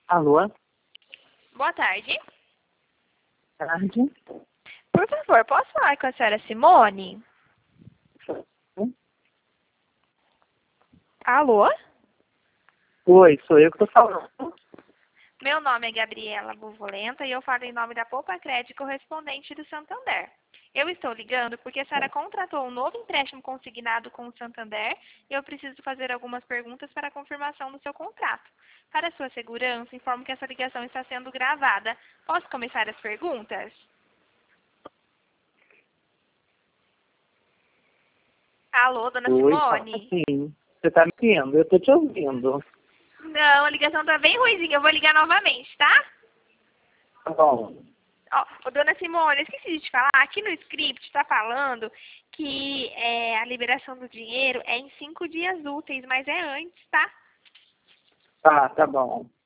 Alô? Boa tarde. Tarde. Por favor, posso falar com a senhora Simone? Alô? Oi, sou eu que estou falando. Meu nome é Gabriela Buvolenta e eu falo em nome da Poupa Crédito correspondente do Santander. Eu estou ligando porque a senhora contratou um novo empréstimo consignado com o Santander e eu preciso fazer algumas perguntas para a confirmação do seu contrato. Para sua segurança, informo que essa ligação está sendo gravada. Posso começar as perguntas? Alô, dona Oi, fala Simone? assim. Você está me ouvindo? Eu estou te ouvindo. Não, a ligação está bem ruimzinha. Eu vou ligar novamente, tá? Tá bom. Ó, dona Simone, eu esqueci de te falar, aqui no script está falando que a liberação do dinheiro é em 5 dias úteis, mas é antes, tá? Tá bom.